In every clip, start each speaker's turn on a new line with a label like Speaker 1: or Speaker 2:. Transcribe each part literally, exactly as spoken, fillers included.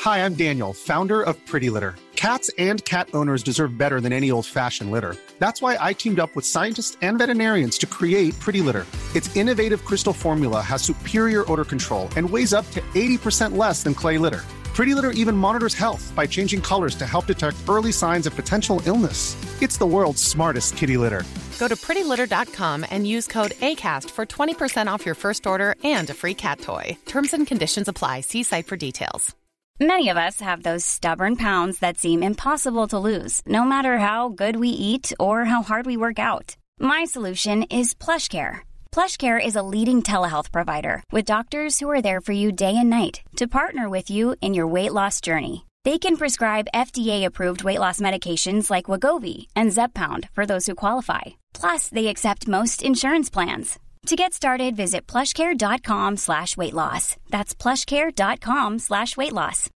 Speaker 1: Hi, I'm Daniel, founder of Pretty Litter. Cats and cat owners deserve better than any old-fashioned litter. That's why I teamed up with scientists and veterinarians to create Pretty Litter. Its innovative crystal formula has superior odor control and weighs up to eighty percent less than clay litter. Pretty Litter even monitors health by changing colors to help detect early signs of potential illness. It's the world's smartest kitty litter.
Speaker 2: Go to pretty litter dot com and use code ACAST for twenty percent off your first order and a free cat toy. Terms and conditions apply. See site for details.
Speaker 3: Many of us have those stubborn pounds that seem impossible to lose, no matter how good we eat or how hard we work out. My solution is PlushCare. PlushCare is a leading telehealth provider with doctors who are there for you day and night to partner with you in your weight loss journey. They can prescribe F D A-approved weight loss medications like Wegovy and Zepbound for those who qualify. Plus, they accept most insurance plans. To get started, visit plushcare.com slash weight loss. That's plushcare.com slash weight loss.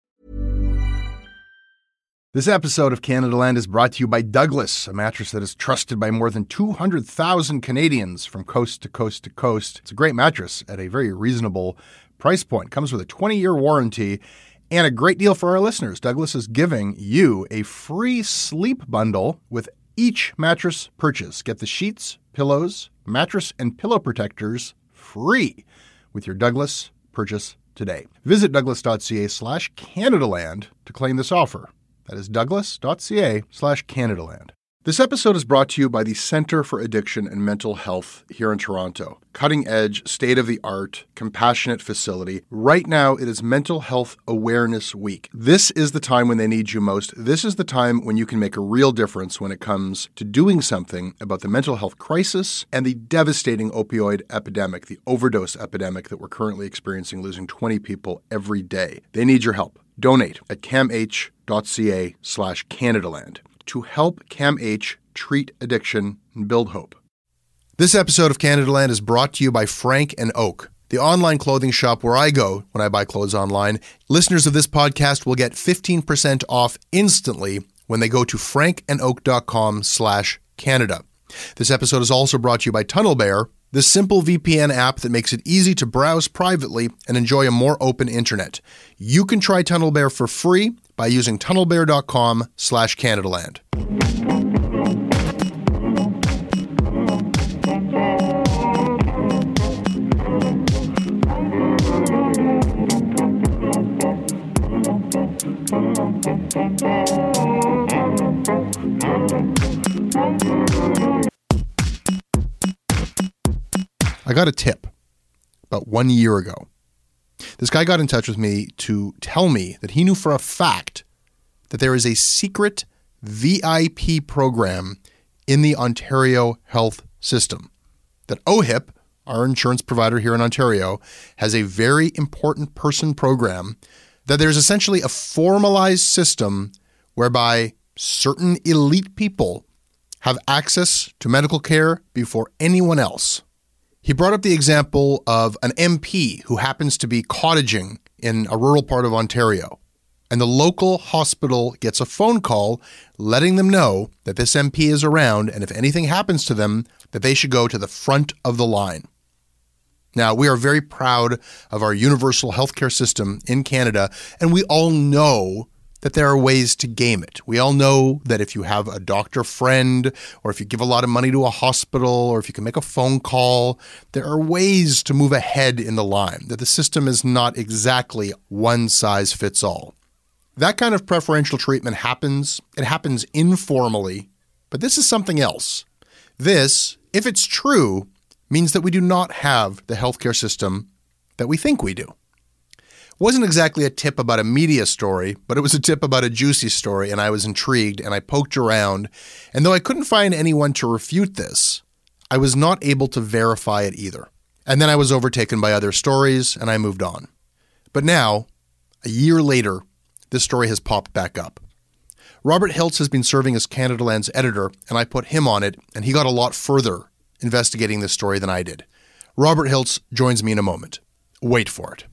Speaker 4: This episode of Canada Land is brought to you by Douglas, a mattress that is trusted by more than two hundred thousand Canadians from coast to coast to coast. It's a great mattress at a very reasonable price point. Comes with a twenty-year warranty and a great deal for our listeners. Douglas is giving you a free sleep bundle with each mattress purchase. Get the sheets, pillows, mattress, and pillow protectors free with your Douglas purchase today. Visit douglas.ca slash Canadaland to claim this offer. That is douglas.ca slash Canadaland. This episode is brought to you by the Centre for Addiction and Mental Health here in Toronto. Cutting-edge, state-of-the-art, compassionate facility. Right now, it is Mental Health Awareness Week. This is the time when they need you most. This is the time when you can make a real difference when it comes to doing something about the mental health crisis and the devastating opioid epidemic, the overdose epidemic that we're currently experiencing, losing twenty people every day. They need your help. Donate at camh.ca slash Canadaland. to help CAMH treat addiction and build hope. This episode of Canada Land is brought to you by Frank and Oak, the online clothing shop where I go when I buy clothes online. Listeners of this podcast will get fifteen percent off instantly when they go to frankandoak.com slash Canada. This episode is also brought to you by TunnelBear, the simple V P N app that makes it easy to browse privately and enjoy a more open internet. You can try TunnelBear for free by using tunnelbear.com slash Canadaland. I got a tip about one year ago. This guy got in touch with me to tell me that he knew for a fact that there is a secret V I P program in the Ontario health system. That O H I P, our insurance provider here in Ontario, has a very important person program, that there's essentially a formalized system whereby certain elite people have access to medical care before anyone else. He brought up the example of an M P who happens to be cottaging in a rural part of Ontario, and the local hospital gets a phone call letting them know that this M P is around, and if anything happens to them, that they should go to the front of the line. Now, we are very proud of our universal healthcare system in Canada, and we all know that there are ways to game it. We all know that if you have a doctor friend, or if you give a lot of money to a hospital, or if you can make a phone call, there are ways to move ahead in the line, that the system is not exactly one size fits all. That kind of preferential treatment happens. It happens informally, but this is something else. This, if it's true, means that we do not have the healthcare system that we think we do. It wasn't exactly a tip about a media story, but it was a tip about a juicy story, and I was intrigued, and I poked around, and though I couldn't find anyone to refute this, I was not able to verify it either. And then I was overtaken by other stories, and I moved on. But now, a year later, this story has popped back up. Robert Hiltz has been serving as Canada Land's editor, and I put him on it, and he got a lot further investigating this story than I did. Robert Hiltz joins me in a moment. Wait for it.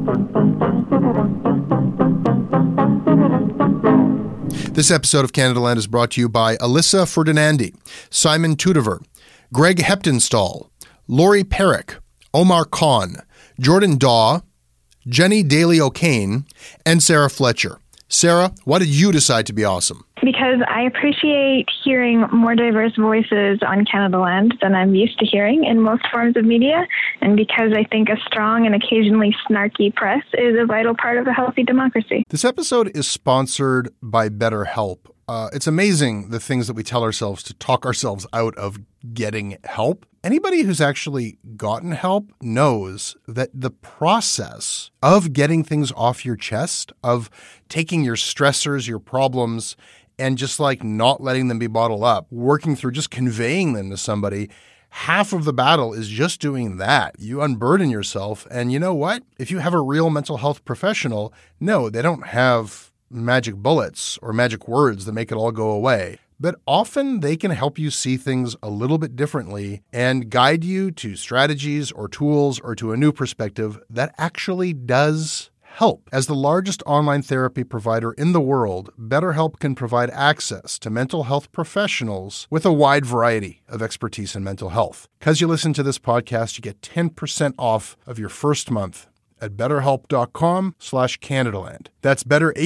Speaker 4: This episode of Canada Land is brought to you by Alyssa Ferdinandi, Simon Tudover, Greg Heptonstall, Lori Perrick, Omar Khan, Jordan Daw, Jenny Daly O'Kane, and Sarah Fletcher. Sarah, why did you decide to be awesome?
Speaker 5: Because I appreciate hearing more diverse voices on Canada Land than I'm used to hearing in most forms of media, and because I think a strong and occasionally snarky press is a vital part of a healthy democracy.
Speaker 4: This episode is sponsored by BetterHelp. Uh, it's amazing the things that we tell ourselves to talk ourselves out of getting help. Anybody who's actually gotten help knows that the process of getting things off your chest, of taking your stressors, your problems, and just like not letting them be bottled up, working through just conveying them to somebody, half of the battle is just doing that. You unburden yourself. And you know what? If you have a real mental health professional, no, they don't have magic bullets or magic words that make it all go away. But often they can help you see things a little bit differently and guide you to strategies or tools or to a new perspective that actually does help. As the largest online therapy provider in the world, BetterHelp can provide access to mental health professionals with a wide variety of expertise in mental health. Because you listen to this podcast, you get ten percent off of your first month at betterhelp.com slash Canadaland. That's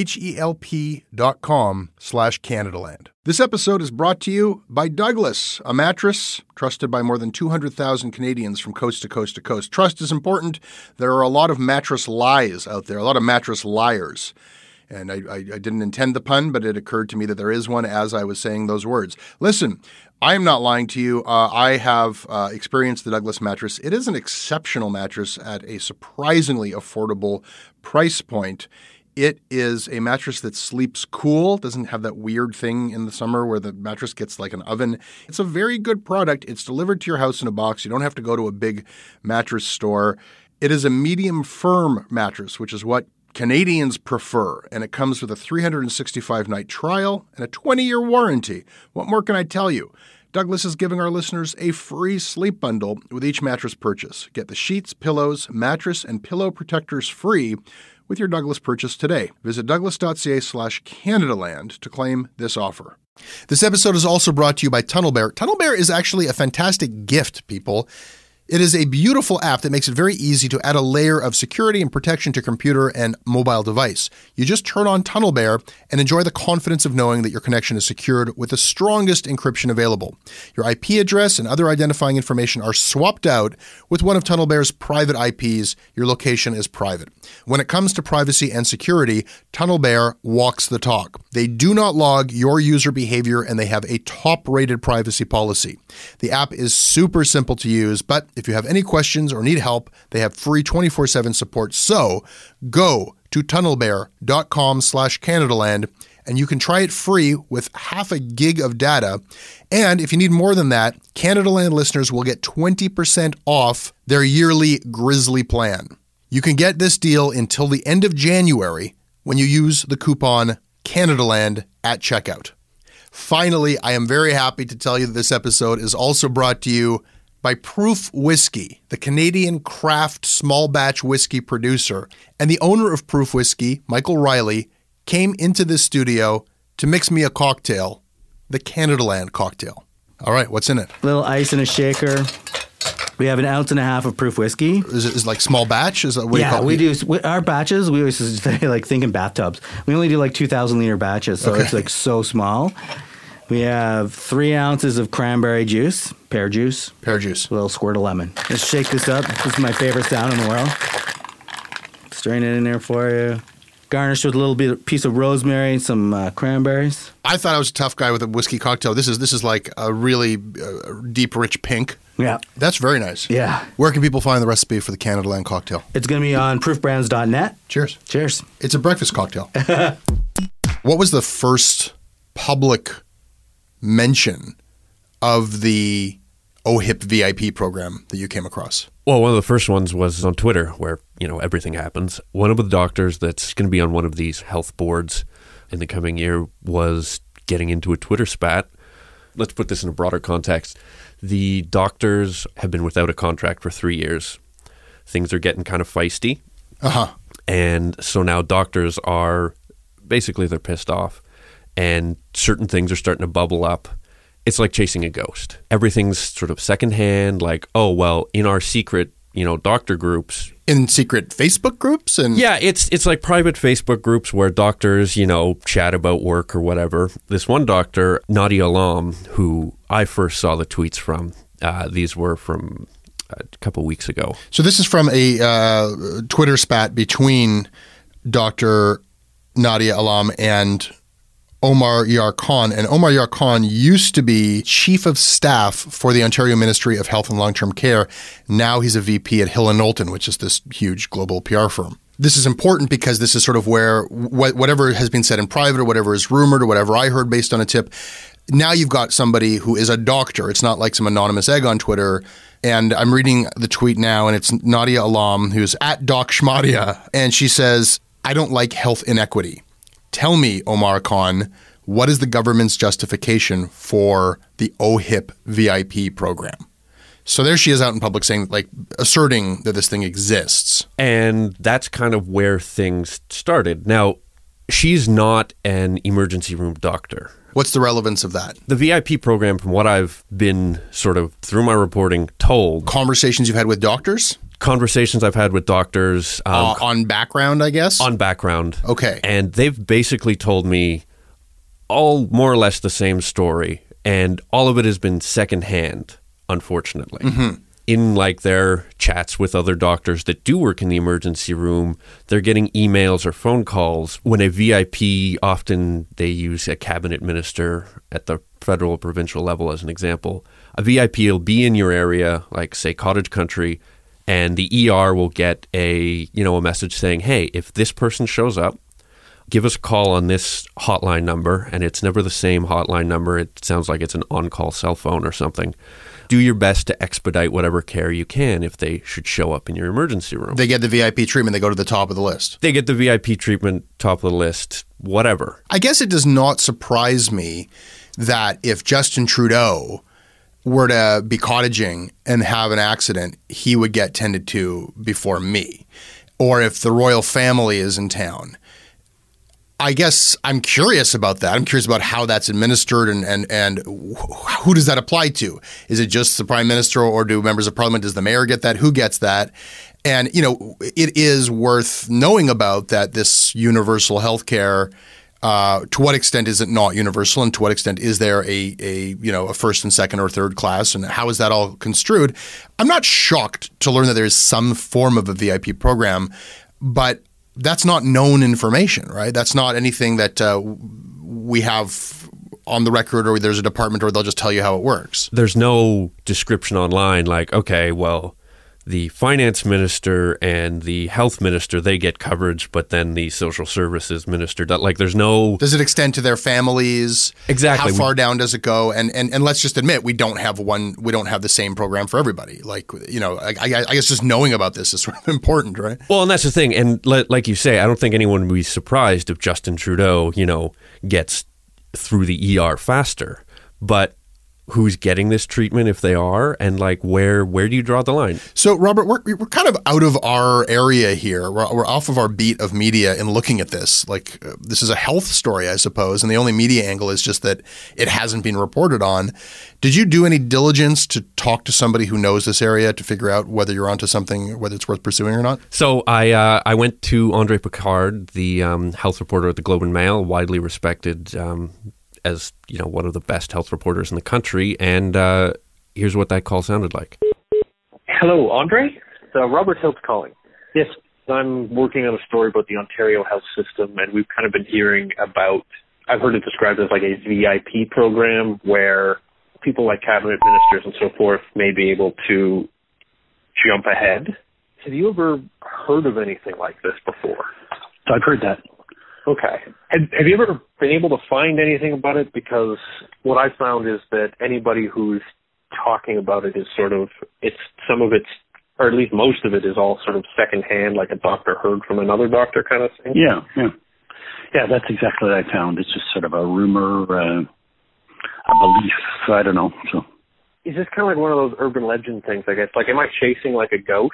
Speaker 4: betterhelp.com slash Canadaland. This episode is brought to you by Douglas, a mattress trusted by more than two hundred thousand Canadians from coast to coast to coast. Trust is important. There are a lot of mattress lies out there, a lot of mattress liars. And I, I, I didn't intend the pun, but it occurred to me that there is one as I was saying those words. Listen, I am not lying to you. Uh, I have uh, experienced the Douglas mattress. It is an exceptional mattress at a surprisingly affordable price point. It is a mattress that sleeps cool, doesn't have that weird thing in the summer where the mattress gets like an oven. It's a very good product. It's delivered to your house in a box. You don't have to go to a big mattress store. It is a medium firm mattress, which is what Canadians prefer, and it comes with a three hundred sixty-five night trial and a twenty-year warranty. What more can I tell you? Douglas is giving our listeners a free sleep bundle with each mattress purchase. Get the sheets, pillows, mattress, and pillow protectors free with your Douglas purchase today. Visit douglas.ca slash Canadaland to claim this offer. This episode is also brought to you by TunnelBear. TunnelBear is actually a fantastic gift, people. It is a beautiful app that makes it very easy to add a layer of security and protection to computer and mobile device. You just turn on TunnelBear and enjoy the confidence of knowing that your connection is secured with the strongest encryption available. Your I P address and other identifying information are swapped out with one of TunnelBear's private I Ps. Your location is private. When it comes to privacy and security, TunnelBear walks the talk. They do not log your user behavior, and they have a top-rated privacy policy. The app is super simple to use, but if you have any questions or need help, they have free twenty-four seven support. So go to tunnelbear.com slash Canadaland and you can try it free with half a gig of data. And if you need more than that, Canadaland listeners will get twenty percent off their yearly Grizzly plan. You can get this deal until the end of January when you use the coupon Canadaland at checkout. Finally, I am very happy to tell you that this episode is also brought to you by Proof Whiskey, the Canadian craft small batch whiskey producer. And the owner of Proof Whiskey, Michael Riley, came into this studio to mix me a cocktail, the Canadaland cocktail. All right, what's in it?
Speaker 6: A little ice in a shaker. We have an ounce and a half of Proof Whiskey.
Speaker 4: Is it, is it like small batch? Is that what
Speaker 6: yeah,
Speaker 4: you call
Speaker 6: we
Speaker 4: it?
Speaker 6: do. Our batches, we always say like think in bathtubs. We only do like two thousand liter batches, so
Speaker 4: Okay.
Speaker 6: it's like so small. We have three ounces of cranberry juice, pear juice,
Speaker 4: Pear juice.
Speaker 6: a little squirt of lemon. Let's shake this up. This is my favorite sound in the world. Strain it in there for you. Garnished with a little bit piece of rosemary and some uh, cranberries.
Speaker 4: I thought I was a tough guy with a whiskey cocktail. This is this is like a really uh, deep, rich pink.
Speaker 6: Yeah.
Speaker 4: That's very nice.
Speaker 6: Yeah.
Speaker 4: Where can people find the recipe for the Canadaland cocktail?
Speaker 6: It's going to be on proof brands dot net.
Speaker 4: Cheers.
Speaker 6: Cheers.
Speaker 4: It's a breakfast cocktail. What was the first public mention of the O H I P V I P program that you came across?
Speaker 7: Well, one of the first ones was on Twitter, where, you know, everything happens. One of the doctors that's going to be on one of these health boards in the coming year was getting into a Twitter spat. Let's put this in a broader context. The doctors have been without a contract for three years. Things are getting kind of feisty.
Speaker 4: Uh-huh.
Speaker 7: And so now doctors are, basically they're pissed off. And certain things are starting to bubble up. It's like chasing a ghost. Everything's sort of secondhand, like, oh, well, in our secret, you know, doctor groups.
Speaker 4: In secret Facebook groups? And
Speaker 7: Yeah, it's it's like private Facebook groups where doctors, you know, chat about work or whatever. This one doctor, Nadia Alam, who I first saw the tweets from, uh, these were from a couple weeks ago.
Speaker 4: So this is from a uh, Twitter spat between Doctor Nadia Alam and Omar Yar Khan. And Omar Yar Khan used to be Chief of Staff for the Ontario Ministry of Health and Long-Term Care. Now he's a V P at Hill and Knowlton, which is this huge global P R firm. This is important because this is sort of where wh- whatever has been said in private or whatever is rumored or whatever I heard based on a tip, now you've got somebody who is a doctor. It's not like some anonymous egg on Twitter. And I'm reading the tweet now, and it's Nadia Alam, who's at Doc Schmadia, and she says, "I don't like health inequity. Tell me, Omar Khan, what is the government's justification for the O H I P V I P program?" So there she is out in public saying, like, asserting that this thing exists.
Speaker 7: And that's kind of where things started. Now, she's not an emergency room doctor.
Speaker 4: What's the relevance of that?
Speaker 7: The V I P program, from what I've been sort of through my reporting told.
Speaker 4: Conversations you've had with doctors?
Speaker 7: Conversations I've had with doctors. Um,
Speaker 4: uh, on background, I guess?
Speaker 7: On background.
Speaker 4: Okay.
Speaker 7: And they've basically told me all more or less the same story. And all of it has been secondhand, unfortunately.
Speaker 4: Mm-hmm.
Speaker 7: In like their chats with other doctors that do work in the emergency room, they're getting emails or phone calls when a V I P, often they use a cabinet minister at the federal or provincial level as an example. A V I P will be in your area, like say Cottage Country, and the E R will get a, you know, a message saying, hey, if this person shows up, give us a call on this hotline number, and it's never the same hotline number. It sounds like it's an on-call cell phone or something. Do your best to expedite whatever care you can if they should show up in your emergency room.
Speaker 4: They get the V I P treatment. They go to the top of the list.
Speaker 7: They get the V I P treatment, top of the list, whatever.
Speaker 4: I guess it does not surprise me that if Justin Trudeau were to be cottaging and have an accident, he would get tended to before me. Or if the royal family is in town. I guess I'm curious about that. I'm curious about how that's administered and, and, and who does that apply to? Is it just the prime minister or do members of parliament? Does the mayor get that? Who gets that? And, you know, it is worth knowing about that this universal health care, uh, to what extent is it not universal and to what extent is there a, a, you know, a first and second or third class and how is that all construed? I'm not shocked to learn that there is some form of a V I P program, but that's not known information, right? That's not anything that uh, we have on the record or there's a department or they'll just tell you how it works.
Speaker 7: There's no description online like, okay, well, the finance minister and the health minister, they get coverage, but then the social services minister, like there's no...
Speaker 4: Does it extend to their families?
Speaker 7: Exactly.
Speaker 4: How far down does it go? And and, and let's just admit, we don't have one, we don't have the same program for everybody. Like, you know, I, I, I guess just knowing about this is sort of important, right?
Speaker 7: Well, and that's the thing. And le- like you say, I don't think anyone would be surprised if Justin Trudeau, you know, gets through the E R faster. But who's getting this treatment if they are, and like where where do you draw the line?
Speaker 4: So, Robert, we're we're kind of out of our area here. We're, we're off of our beat of media in looking at this. Like, uh, this is a health story, I suppose, and the only media angle is just that it hasn't been reported on. Did you do any diligence to talk to somebody who knows this area to figure out whether you're onto something, whether it's worth pursuing or not?
Speaker 7: So I uh, I went to Andre Picard, the um, health reporter at the Globe and Mail, widely respected um as, you know, one of the best health reporters in the country, and uh, here's what that call sounded like.
Speaker 8: Hello, Andre? It's uh, Robert Hiltz calling. Yes, I'm working on a story about the Ontario health system, and we've kind of been hearing about, I've heard it described as like a V I P program where people like cabinet ministers and so forth may be able to jump ahead. Have you ever heard of anything like this before?
Speaker 9: I've heard that.
Speaker 8: Okay. Have, have you ever been able to find anything about it? Because what I found is that anybody who's talking about it is sort of, it's some of it's, or at least most of it is all sort of secondhand, like a doctor heard from another doctor kind of thing.
Speaker 9: Yeah, yeah. Yeah, that's exactly what I found. It's just sort of a rumor, uh, a belief, I don't know. So,
Speaker 8: is this kind of like one of those urban legend things, I guess? Like, am I chasing like a ghost?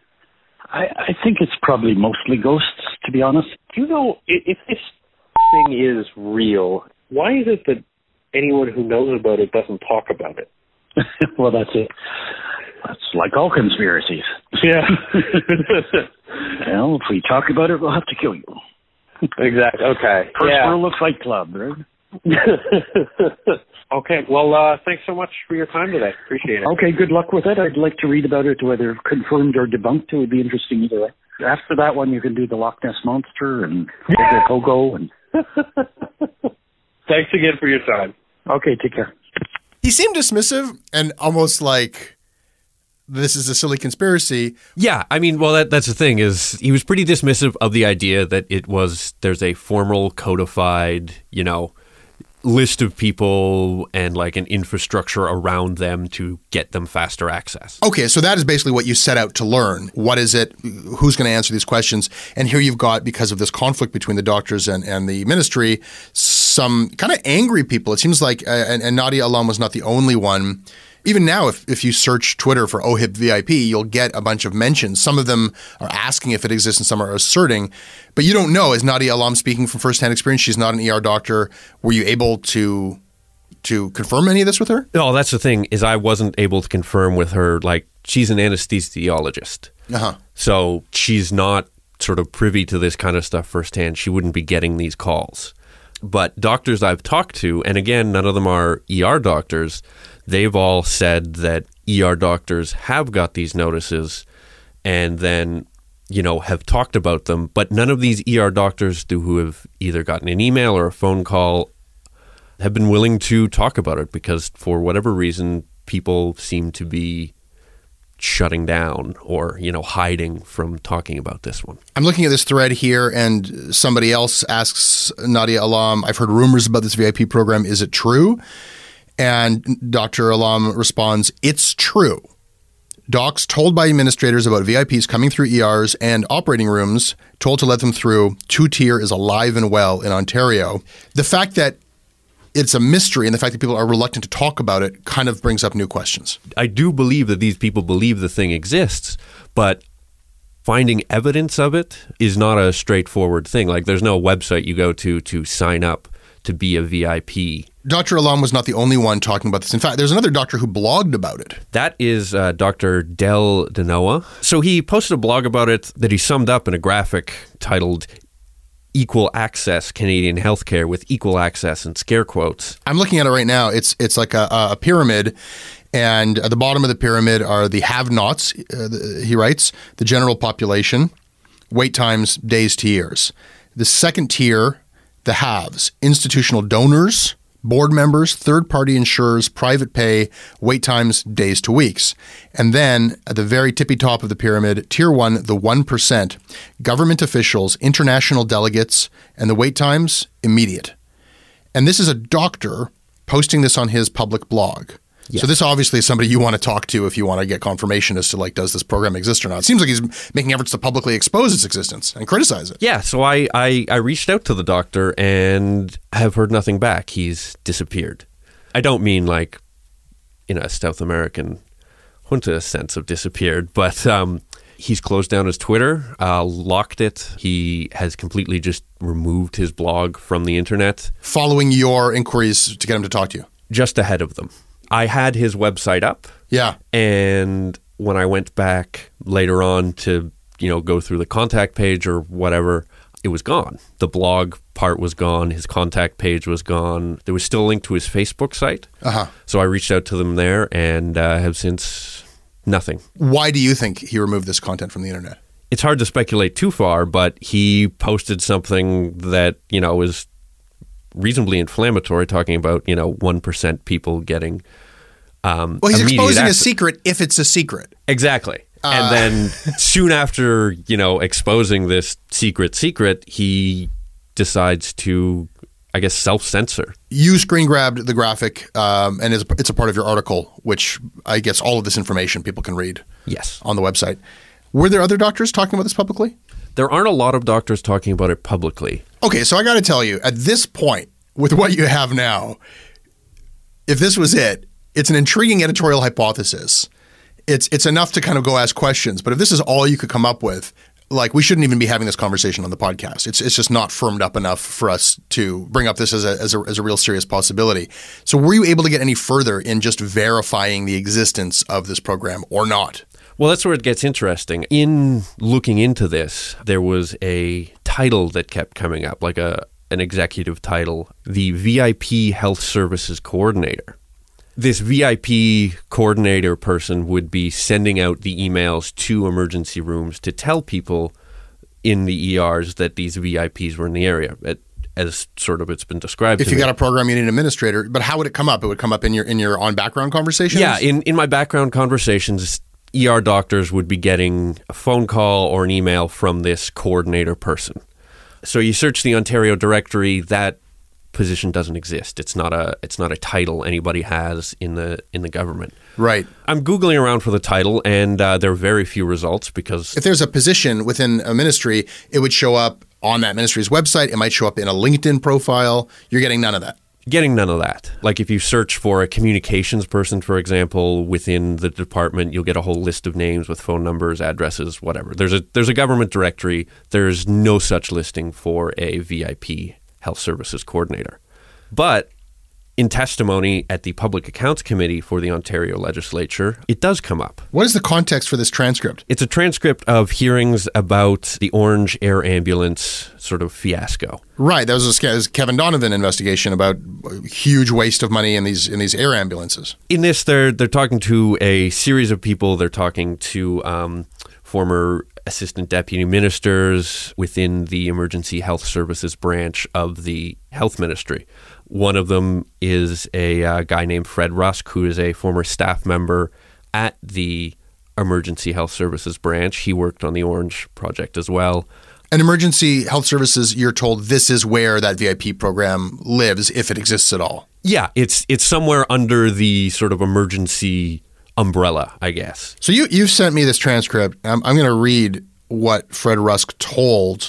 Speaker 9: I, I think it's probably mostly ghosts, to be honest.
Speaker 8: Do you know, if this thing is real, why is it that anyone who knows about it doesn't talk about it?
Speaker 9: Well, that's it. That's like all conspiracies.
Speaker 8: Yeah.
Speaker 9: Well, if we talk about it, we'll have to kill you.
Speaker 8: Exactly. Okay.
Speaker 9: First
Speaker 8: yeah.
Speaker 9: rule of Fight Club, right?
Speaker 8: Okay. Well, uh, thanks so much for your time today. Appreciate it.
Speaker 9: Okay, good luck with it. I'd like to read about it, whether confirmed or debunked. It would be interesting either way. After that one, you can do the Loch Ness Monster and
Speaker 8: Yeah.
Speaker 9: Pogo. And
Speaker 8: Thanks again for your time.
Speaker 9: okay, take care.
Speaker 4: He seemed dismissive and almost like this is a silly conspiracy.
Speaker 7: Yeah, I mean, well, that, that's the thing is he was pretty dismissive of the idea that it was there's a formal codified, you know, list of people and like an infrastructure around them to get them faster access.
Speaker 4: Okay, so that is basically what you set out to learn. What is it? Who's going to answer these questions? And here you've got, because of this conflict between the doctors and, and the ministry, some kind of angry people. It seems like, uh, and, and Nadia Alam was not the only one. Even now, if, if you search Twitter for O H I P V I P, you'll get a bunch of mentions. Some of them are asking if it exists and some are asserting. But you don't know. Is Nadia Alam speaking from firsthand experience? She's not an E R doctor. Were you able to to confirm any of this with her?
Speaker 7: No, that's the thing is I wasn't able to confirm with her. Like, she's an anesthesiologist.
Speaker 4: Uh-huh.
Speaker 7: So she's not sort of privy to this kind of stuff firsthand. She wouldn't be getting these calls. But doctors I've talked to, and again, none of them are E R doctors, they've all said that E R doctors have got these notices and then, you know, have talked about them. But none of these E R doctors do who have either gotten an email or a phone call have been willing to talk about it because for whatever reason, people seem to be shutting down or, you know, hiding from talking about this one.
Speaker 4: I'm looking at this thread here, and somebody else asks Nadia Alam, I've heard rumors about this V I P program. Is it true? And Doctor Alam responds, it's true. Docs told by administrators about V I Ps coming through E Rs and operating rooms, told to let them through. Two-tier is alive and well in Ontario. The fact that it's a mystery and the fact that people are reluctant to talk about it kind of brings up new questions.
Speaker 7: I do believe that these people believe the thing exists, but finding evidence of it is not a straightforward thing. Like, there's no website you go to to sign up to be a V I P.
Speaker 4: Doctor Alam was not the only one talking about this. In fact, there's another doctor who blogged about it.
Speaker 7: That is uh, Doctor Del Denoa. So he posted a blog about it that he summed up in a graphic titled Equal Access Canadian Healthcare with equal access and scare quotes.
Speaker 4: I'm looking at it right now. It's it's like a, a pyramid, and at the bottom of the pyramid are the have-nots, uh, the, he writes, the general population, wait times, days to years. The second tier, the haves, institutional donors, board members, third-party insurers, private pay, wait times, days to weeks. And then at the very tippy top of the pyramid, tier one, the one percent, government officials, international delegates, and the wait times, immediate. And this is a doctor posting this on his public blog. Yes. So this obviously is somebody you want to talk to if you want to get confirmation as to, like, does this program exist or not. It seems like he's making efforts to publicly expose its existence and criticize it.
Speaker 7: Yeah, so I, I, I reached out to the doctor and have heard nothing back. He's disappeared. I don't mean like in a South American junta sense of disappeared, but um, he's closed down his Twitter, uh, locked it. He has completely just removed his blog from the internet.
Speaker 4: Following your inquiries to get him to talk to you?
Speaker 7: Just ahead of them. I had his website up.
Speaker 4: Yeah.
Speaker 7: And when I went back later on to, you know, go through the contact page or whatever, it was gone. The blog part was gone. His contact page was gone. There was still a link to his Facebook site.
Speaker 4: Uh-huh.
Speaker 7: So I reached out to them there and uh, have since nothing.
Speaker 4: Why do you think he removed this content from the internet?
Speaker 7: It's hard to speculate too far, but he posted something that, you know, was reasonably inflammatory, talking about, you know, one percent people getting um,
Speaker 4: well, he's exposing
Speaker 7: access.
Speaker 4: a secret if it's a secret.
Speaker 7: Exactly. Uh. And then soon after, you know, exposing this secret secret, he decides to, I guess, self-censor.
Speaker 4: You screen grabbed the graphic, um, and it's, it's a part of your article, which I guess all of this information people can read.
Speaker 7: Yes.
Speaker 4: On the website. Were there other doctors talking about this publicly?
Speaker 7: There aren't a lot of doctors talking about it publicly.
Speaker 4: Okay, so I got to tell you, at this point, with what you have now, if this was it, it's an intriguing editorial hypothesis. It's it's enough to kind of go ask questions. But if this is all you could come up with, like we shouldn't even be having this conversation on the podcast. It's it's just not firmed up enough for us to bring up this as a as a as a real serious possibility. So were you able to get any further in just verifying the existence of this program or not?
Speaker 7: Well, that's where it gets interesting. In looking into this, there was a title that kept coming up, like a an executive title, the V I P Health Services Coordinator. This V I P coordinator person would be sending out the emails to emergency rooms to tell people in the E Rs that these V I Ps were in the area, as sort of it's been described.
Speaker 4: If
Speaker 7: to
Speaker 4: you
Speaker 7: me.
Speaker 4: got a program, you need an administrator. But how would it come up? It would come up in your in your on background conversations?
Speaker 7: Yeah, in, in my background conversations, E R doctors would be getting a phone call or an email from this coordinator person. So you search the Ontario directory, that position doesn't exist. It's not a it's not a title anybody has in the in the government.
Speaker 4: Right.
Speaker 7: I'm Googling around for the title, and uh, there are very few results because
Speaker 4: if there's a position within a ministry, it would show up on that ministry's website. It might show up in a LinkedIn profile. You're getting none of that.
Speaker 7: Getting none of that. Like if you search for a communications person, for example, within the department, you'll get a whole list of names with phone numbers, addresses, whatever. There's a there's a government directory. There's no such listing for a V I P Health Services Coordinator. But in testimony at the Public Accounts Committee for the Ontario Legislature, it does come up.
Speaker 4: What is the context for this transcript?
Speaker 7: It's a transcript of hearings about the Ornge Air Ambulance sort of fiasco.
Speaker 4: Right. That was a Kevin Donovan investigation about huge waste of money in these in these air ambulances.
Speaker 7: In this, they're they're talking to a series of people. They're talking to um, former assistant deputy ministers within the Emergency Health Services branch of the Health Ministry. One of them is a uh, guy named Fred Rusk, who is a former staff member at the Emergency Health Services branch. He worked on the Ornge project as well.
Speaker 4: And Emergency Health Services, you're told this is where that V I P program lives, if it exists at all.
Speaker 7: Yeah, it's it's somewhere under the sort of emergency umbrella, I guess.
Speaker 4: So you, you've sent me this transcript. I'm, I'm going to read what Fred Rusk told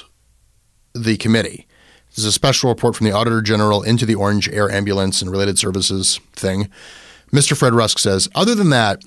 Speaker 4: the committee. This is a special report from the Auditor General into the Ornge Air Ambulance and related services thing. Mister Fred Rusk says, other than that,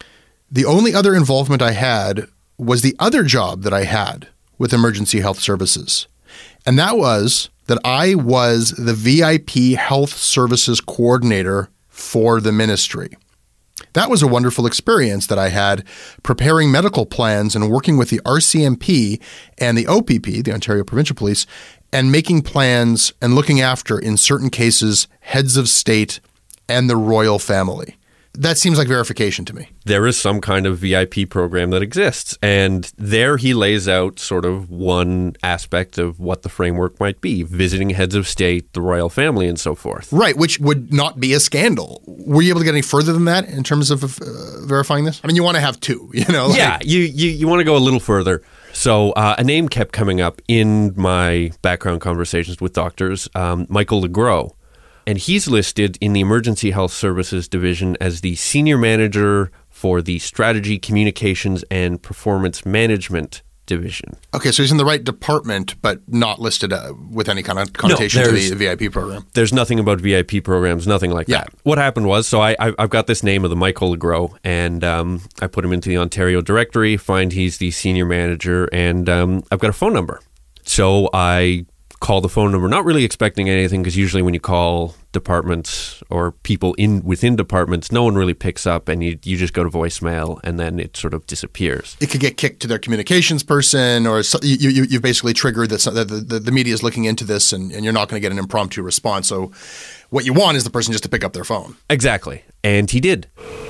Speaker 4: the only other involvement I had was the other job that I had with Emergency Health Services. And that was that I was the V I P Health Services Coordinator for the ministry. That was a wonderful experience that I had preparing medical plans and working with the R C M P and the O P P, the Ontario Provincial Police, and making plans and looking after, in certain cases, heads of state and the royal family. That seems like verification to me.
Speaker 7: There is some kind of V I P program that exists. And there he lays out sort of one aspect of what the framework might be, visiting heads of state, the royal family, and so forth.
Speaker 4: Right, which would not be a scandal. Were you able to get any further than that in terms of uh, verifying this? I mean, you want to have two, you know? Like,
Speaker 7: yeah, you, you, you want to go a little further. So uh, a name kept coming up in my background conversations with doctors, um, Michael LeGros. And he's listed in the Emergency Health Services Division as the Senior Manager for the Strategy, Communications, and Performance Management Division.
Speaker 4: Okay, so he's in the right department, but not listed uh, with any kind of connotation
Speaker 7: no,
Speaker 4: to the V I P program.
Speaker 7: There's nothing about V I P programs, nothing like
Speaker 4: yeah.
Speaker 7: that. What happened was, so I, I've got this name of the Michael LeGros, and um, I put him into the Ontario directory, find he's the Senior Manager, and um, I've got a phone number. So I call the phone number, not really expecting anything, because usually when you call departments or people in within departments, no one really picks up, and you you just go to voicemail, and then it sort of disappears.
Speaker 4: It could get kicked to their communications person, or so, you, you, you've basically triggered that the, the, the media is looking into this, and, and you're not going to get an impromptu response. So what you want is the person just to pick up their phone.
Speaker 7: Exactly. And he did.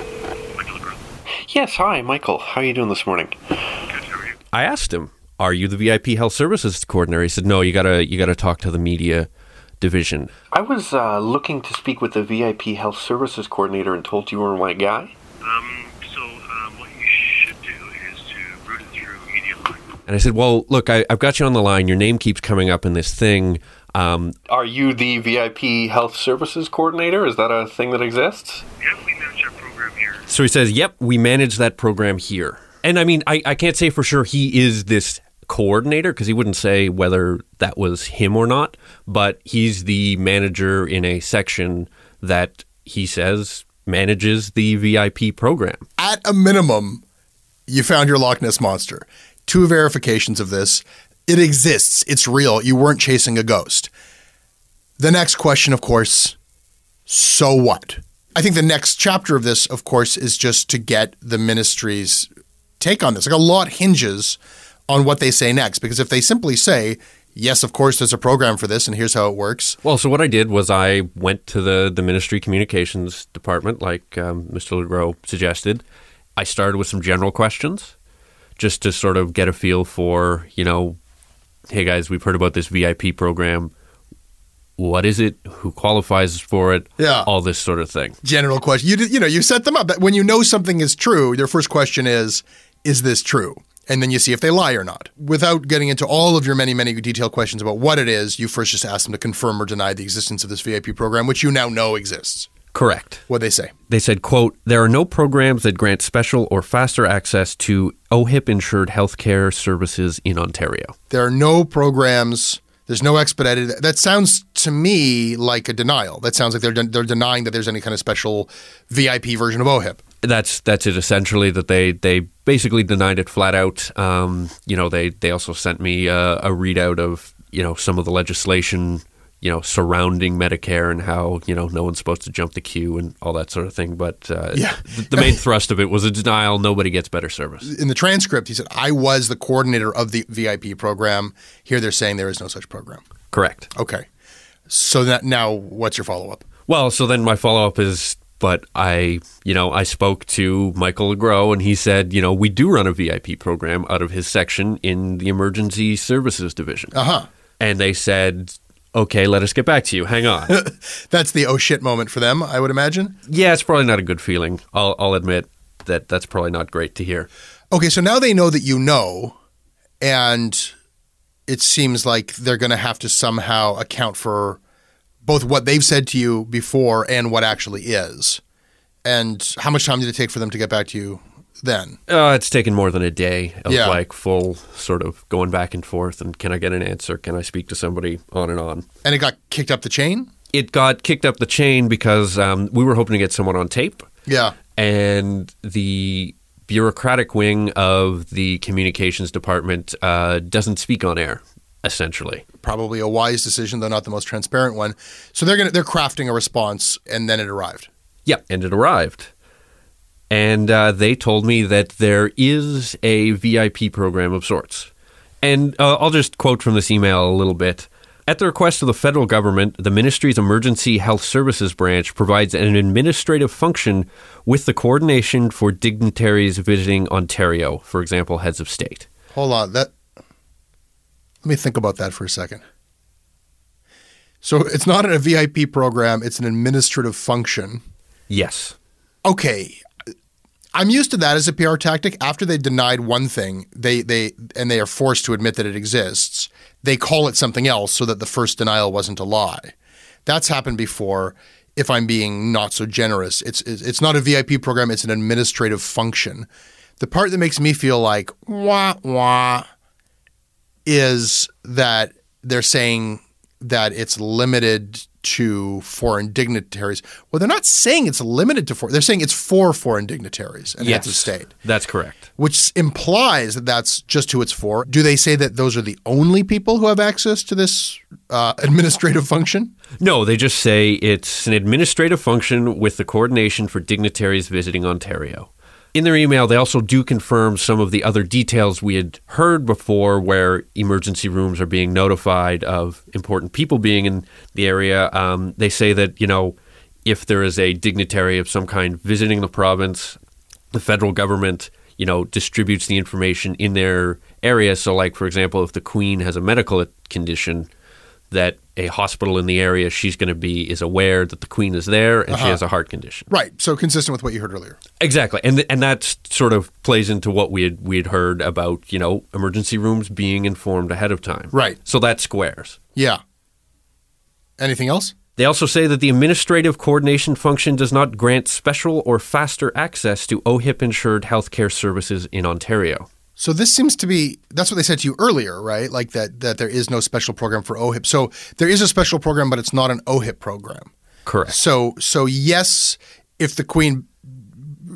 Speaker 10: Yes, hi, Michael. How are you doing this morning?
Speaker 7: I asked him, are you the V I P Health Services Coordinator? He said, no, you gotta you gotta talk to the media division.
Speaker 10: I was uh, looking to speak with the V I P Health Services Coordinator and told you were my guy.
Speaker 11: Um, so um, what you should do is to route it through media line.
Speaker 7: And I said, well, look, I, I've got you on the line. Your name keeps coming up in this thing. Um,
Speaker 10: Are you the V I P Health Services Coordinator? Is that a thing that exists?
Speaker 11: Yep, we manage our program here.
Speaker 7: So he says, yep, we manage that program here. And I mean, I, I can't say for sure he is this coordinator, because he wouldn't say whether that was him or not, but he's the manager in a section that he says manages the V I P program.
Speaker 4: At a minimum, you found your Loch Ness Monster. two verifications of this. It exists. It's real. You weren't chasing a ghost. The next question, of course, so what? I think the next chapter of this, of course, is just to get the ministry's take on this. Like, a lot hinges on what they say next, because if they simply say, yes, of course, there's a program for this and here's how it works.
Speaker 7: Well, so what I did was I went to the, the ministry communications department, like um, Mister Legros suggested. I started with some general questions just to sort of get a feel for, you know, hey guys, we've heard about this V I P program. What is it? Who qualifies for it?
Speaker 4: Yeah.
Speaker 7: All this sort of thing.
Speaker 4: General question. You you know, you set them up. When you know something is true, your first question is, is this true? And then you see if they lie or not. Without getting into all of your many, many detailed questions about what it is, you first just ask them to confirm or deny the existence of this V I P program, which you now know exists.
Speaker 7: Correct.
Speaker 4: What'd they say?
Speaker 7: They said, quote, there are no programs that grant special or faster access to O H I P-insured healthcare services in Ontario.
Speaker 4: There are no programs. There's no expedited. That sounds to me like a denial. That sounds like they're de- they're denying that there's any kind of special V I P version of O H I P.
Speaker 7: That's that's it essentially. That they they basically denied it flat out. Um, you know, they they also sent me a, a readout of you know some of the legislation you know surrounding Medicare and how you know no one's supposed to jump the queue and all that sort of thing. But uh,
Speaker 4: yeah.
Speaker 7: the, the main thrust of it was a denial. Nobody gets better service.
Speaker 4: In the transcript, he said, "I was the coordinator of the V I P program." Here, they're saying there is no such program.
Speaker 7: Correct.
Speaker 4: Okay. So that now, what's your follow up?
Speaker 7: Well, so then my follow up is. But I, you know, I spoke to Michael Legros and he said, you know, we do run a V I P program out of his section in the Emergency Services Division.
Speaker 4: Uh-huh.
Speaker 7: And they said, okay, let us get back to you. Hang on.
Speaker 4: That's the oh shit moment for them, I would imagine.
Speaker 7: Yeah, it's probably not a good feeling. I'll, I'll admit that that's probably not great to hear.
Speaker 4: Okay, so now they know that you know, and it seems like they're going to have to somehow account for both what they've said to you before and what actually is. And how much time did it take for them to get back to you then?
Speaker 7: Uh, it's taken more than a day of
Speaker 4: Yeah.
Speaker 7: like full sort of going back and forth and can I get an answer? Can I speak to somebody? On and on.
Speaker 4: And it got kicked up the chain?
Speaker 7: It got kicked up the chain because um, we were hoping to get someone on tape.
Speaker 4: Yeah.
Speaker 7: And the bureaucratic wing of the communications department uh, doesn't speak on air. Essentially,
Speaker 4: probably a wise decision, though not the most transparent one. So they're gonna they're crafting a response, and then it arrived.
Speaker 7: Yeah, and it arrived, and uh, they told me that there is a V I P program of sorts. And uh, I'll just quote from this email a little bit. At the request of the federal government, the ministry's Emergency Health Services branch provides an administrative function with the coordination for dignitaries visiting Ontario, for example, heads of state.
Speaker 4: Hold on, that. Let me think about that for a second. So it's not a V I P program, it's an administrative function.
Speaker 7: Yes.
Speaker 4: Okay. I'm used to that as a P R tactic. After they denied one thing, they they and they are forced to admit that it exists, they call it something else so that the first denial wasn't a lie. That's happened before. If I'm being not so generous, it's it's not a V I P program, it's an administrative function. The part that makes me feel like wah wah is that they're saying that it's limited to foreign dignitaries. Well, they're not saying it's limited to foreign. They're saying it's for foreign dignitaries and
Speaker 7: yes,
Speaker 4: heads of state.
Speaker 7: That's correct.
Speaker 4: Which implies that that's just who it's for. Do they say that those are the only people who have access to this uh, administrative function?
Speaker 7: No, they just say it's an administrative function with the coordination for dignitaries visiting Ontario. In their email, they also do confirm some of the other details we had heard before where emergency rooms are being notified of important people being in the area. Um, they say that, you know, if there is a dignitary of some kind visiting the province, the federal government, you know, distributes the information in their area. So, like, for example, if the Queen has a medical condition, that a hospital in the area she's going to be is aware that the Queen is there and
Speaker 4: uh-huh.
Speaker 7: she has a heart condition.
Speaker 4: Right. So consistent with what you heard earlier.
Speaker 7: Exactly. And th- and that sort of plays into what we had we had heard about, you know, emergency rooms being informed ahead of time.
Speaker 4: Right.
Speaker 7: So that squares.
Speaker 4: Yeah. Anything else?
Speaker 7: They also say that the administrative coordination function does not grant special or faster access to O H I P-insured healthcare services in Ontario.
Speaker 4: So this seems to be – that's what they said to you earlier, right? Like that that there is no special program for O H I P. So there is a special program, but it's not an O H I P program.
Speaker 7: Correct.
Speaker 4: So so yes, if the Queen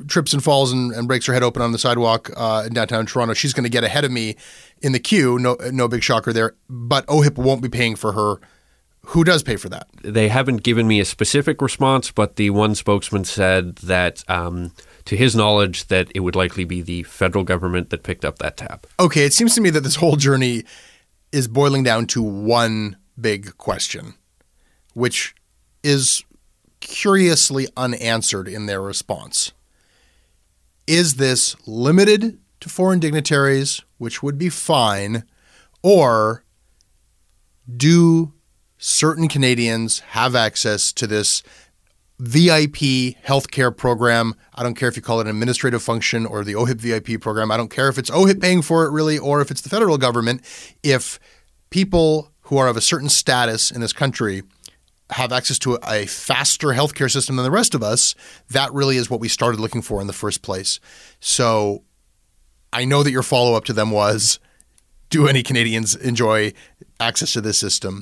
Speaker 4: trips and falls and, and breaks her head open on the sidewalk uh, in downtown Toronto, she's going to get ahead of me in the queue. No, no big shocker there. But O H I P won't be paying for her. Who does pay for that?
Speaker 7: They haven't given me a specific response, but the one spokesman said that, um, to his knowledge, that it would likely be the federal government that picked up that tab.
Speaker 4: Okay, it seems to me that this whole journey is boiling down to one big question, which is curiously unanswered in their response. Is this limited to foreign dignitaries, which would be fine, or do certain Canadians have access to this V I P healthcare program? I don't care if you call it an administrative function or the O H I P V I P program. I don't care if it's O H I P paying for it really, or if it's the federal government. If people who are of a certain status in this country have access to a faster healthcare system than the rest of us, that really is what we started looking for in the first place. So I know that your follow-up to them was, do any Canadians enjoy access to this system?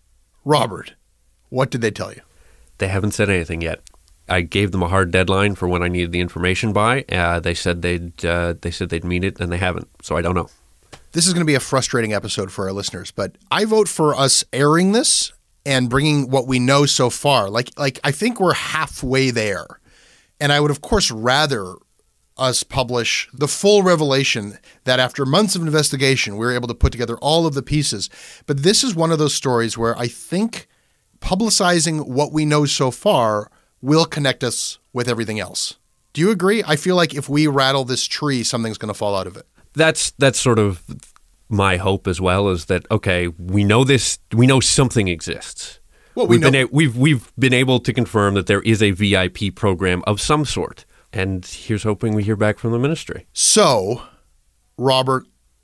Speaker 4: Robert, what did they tell you?
Speaker 7: They haven't said anything yet. I gave them a hard deadline for when I needed the information by. Uh, they said they'd uh, they said they'd meet it, and they haven't. So I don't know.
Speaker 4: This is going to be a frustrating episode for our listeners, but I vote for us airing this and bringing what we know so far. Like, like I think we're halfway there, and I would, of course, rather us publish the full revelation that after months of investigation, we were able to put together all of the pieces. But this is one of those stories where I think publicizing what we know so far will connect us with everything else. Do you agree? I feel like if we rattle this tree, something's going to fall out of it.
Speaker 7: That's that's sort of my hope as well, is that, okay, we know this, we know something exists.
Speaker 4: Well, we
Speaker 7: we've
Speaker 4: know-
Speaker 7: been a, we've we've been able to confirm that there is a V I P program of some sort. And here's hoping we hear back from the ministry.
Speaker 4: So, Robert,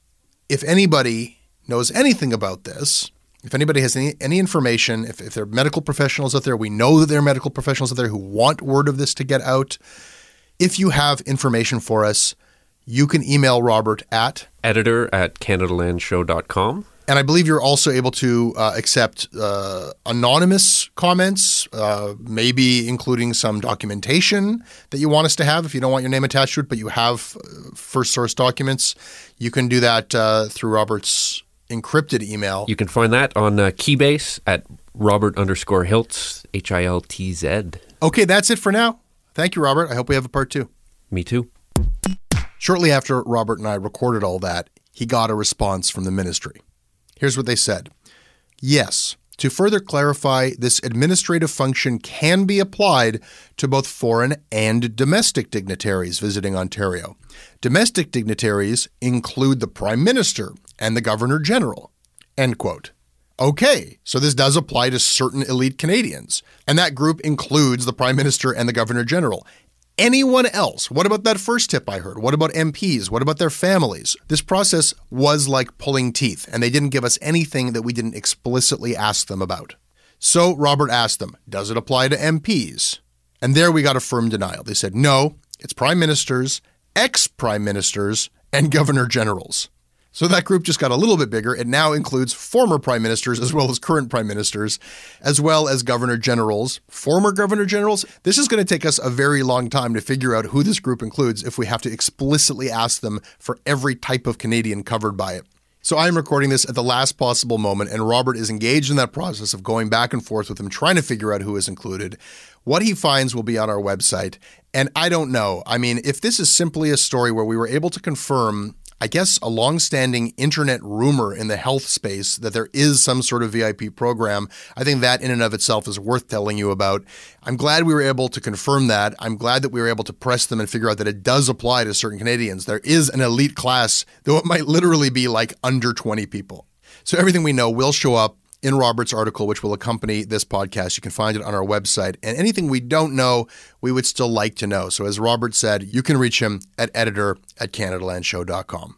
Speaker 4: if anybody knows anything about this, if anybody has any, any information, if, if there are medical professionals out there, we know that there are medical professionals out there who want word of this to get out. If you have information for us, you can email Robert at
Speaker 7: editor at canada land show dot com.
Speaker 4: And I believe you're also able to uh, accept uh, anonymous comments, uh, maybe including some documentation that you want us to have. If you don't want your name attached to it, but you have uh, first source documents, you can do that uh, through Robert's encrypted email.
Speaker 7: You can find that on uh, Keybase at Robert underscore Hiltz, H I L T Z.
Speaker 4: Okay, that's it for now. Thank you, Robert. I hope we have a part two.
Speaker 7: Me too.
Speaker 4: Shortly after Robert and I recorded all that, he got a response from the ministry. Here's what they said. Yes, to further clarify, this administrative function can be applied to both foreign and domestic dignitaries visiting Ontario. Domestic dignitaries include the Prime Minister and the Governor General. End quote. Okay, so this does apply to certain elite Canadians, and that group includes the Prime Minister and the Governor General. Anyone else? What about that first tip I heard? What about M Ps? What about their families? This process was like pulling teeth, and they didn't give us anything that we didn't explicitly ask them about. So Robert asked them, does it apply to M Ps? And there we got a firm denial. They said, no, it's prime ministers, ex-prime ministers, and governor generals. So that group just got a little bit bigger. It now includes former prime ministers as well as current prime ministers, as well as governor generals, former governor generals. This is going to take us a very long time to figure out who this group includes if we have to explicitly ask them for every type of Canadian covered by it. So I'm recording this at the last possible moment, and Robert is engaged in that process of going back and forth with him, trying to figure out who is included. What he finds will be on our website. And I don't know. I mean, if this is simply a story where we were able to confirm, I guess, a longstanding internet rumor in the health space that there is some sort of V I P program, I think that in and of itself is worth telling you about. I'm glad we were able to confirm that. I'm glad that we were able to press them and figure out that it does apply to certain Canadians. There is an elite class, though it might literally be like under twenty people. So everything we know will show up in Robert's article, which will accompany this podcast. You can find it on our website. And anything we don't know, we would still like to know. So as Robert said, you can reach him at editor at canada land show dot com.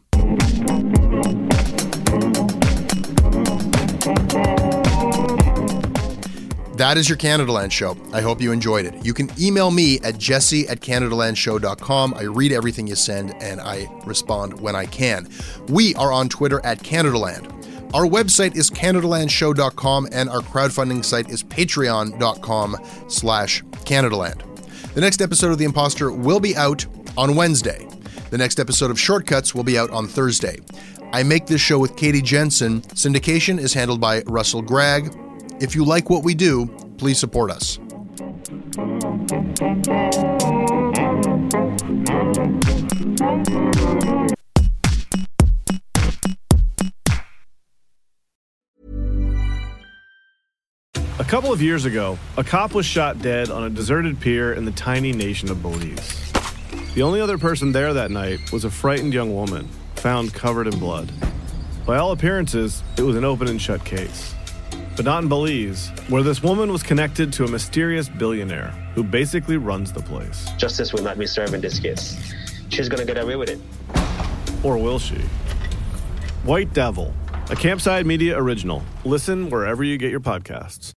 Speaker 4: That is your Canada Land Show. I hope you enjoyed it. You can email me at jesse at canada land show dot com. I read everything you send and I respond when I can. We are on Twitter at CanadaLand. Our website is canada land show dot com and our crowdfunding site is patreon dot com slash Canadaland. The next episode of The Imposter will be out on Wednesday. The next episode of Shortcuts will be out on Thursday. I make this show with Katie Jensen. Syndication is handled by Russell Gregg. If you like what we do, please support us.
Speaker 12: A couple of years ago, a cop was shot dead on a deserted pier in the tiny nation of Belize. The only other person there that night was a frightened young woman, found covered in blood. By all appearances, it was an open and shut case. But not in Belize, where this woman was connected to a mysterious billionaire who basically runs the place.
Speaker 13: Justice will not be served in this case. She's gonna get away with it.
Speaker 12: Or will she? White Devil, a Campside Media original. Listen wherever you get your podcasts.